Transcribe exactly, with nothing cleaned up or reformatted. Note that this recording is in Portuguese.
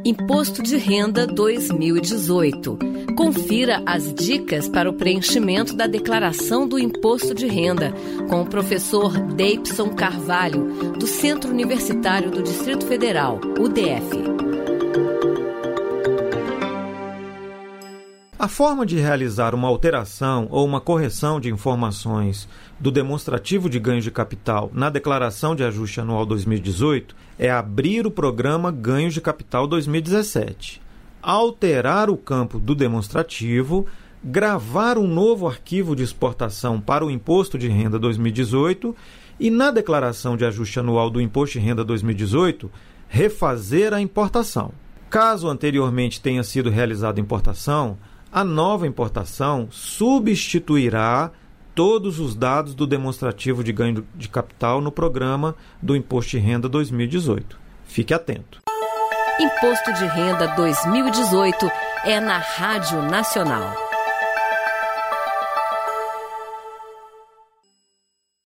Imposto de Renda dois mil e dezoito. Confira as dicas para o preenchimento da declaração do Imposto de Renda com o professor Deipson Carvalho, do Centro Universitário do Distrito Federal, U D F. A forma de realizar uma alteração ou uma correção de informações do demonstrativo de ganho de capital na Declaração de Ajuste Anual dois mil e dezoito é abrir o programa Ganhos de Capital dois mil e dezessete, alterar o campo do demonstrativo, gravar um novo arquivo de exportação para o Imposto de Renda dois mil e dezoito e, na Declaração de Ajuste Anual do Imposto de Renda dois mil e dezoito, refazer a importação. Caso anteriormente tenha sido realizada a importação, a nova importação substituirá todos os dados do demonstrativo de ganho de capital no programa do Imposto de Renda dois mil e dezoito. Fique atento. Imposto de Renda dois mil e dezoito é na Rádio Nacional.